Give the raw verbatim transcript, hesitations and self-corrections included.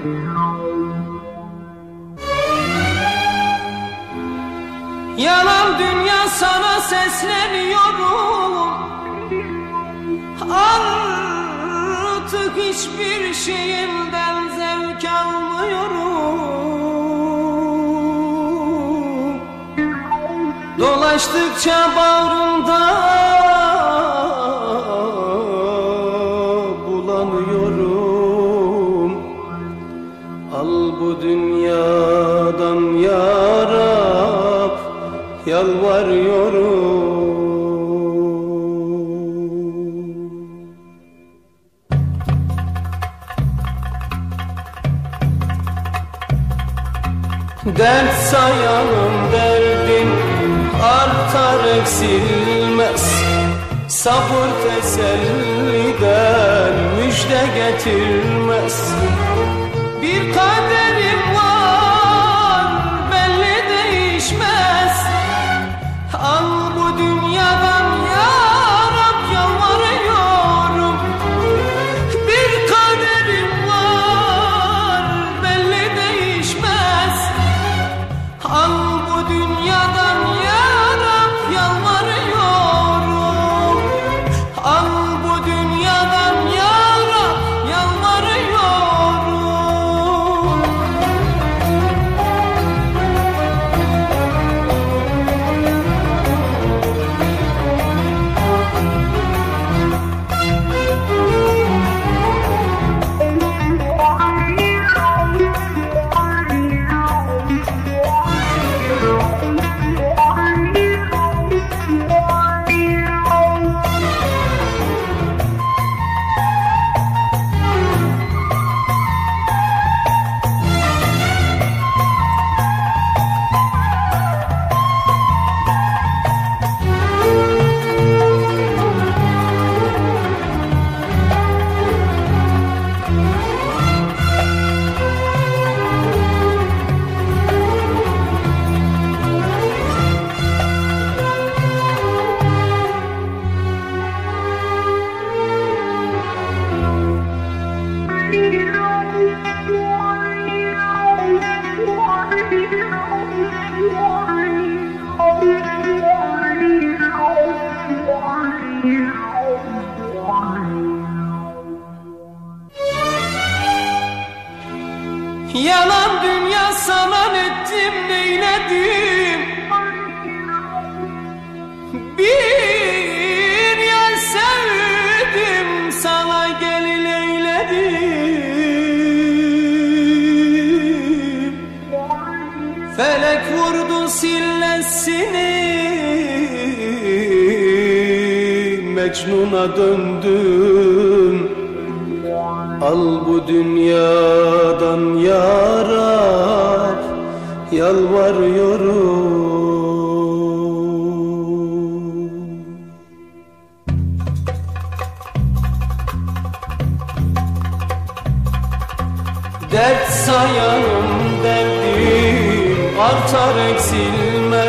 Yalan dünya sana sesleniyorum, artık hiçbir şeyimden zevk almıyorum. Dolaştıkça bağrımda bulanıyorum. Al bu dünyadan ya Rab, yalvarıyorum. Dert sayanım derdin artar eksilmez, sabır teselliden müjde getirmez. Bir kaderim var belli değişmez, al bu dünyadan ya Rab yalvarıyorum. Bir kaderim var belli değişmez, al bu dünyadan ya Rab yalvarıyorum. Al bu dünyadan ya Rab yalvarıyorum. Yalan dünya sana ettim neyledim, bir yer sevdim sana gelin eyledim. Felek vurdu sillesini, Mecnun'a döndüm. Al bu dünyadan ya Rab yalvarıyorum. Dert sayanım derdim artar eksilmez,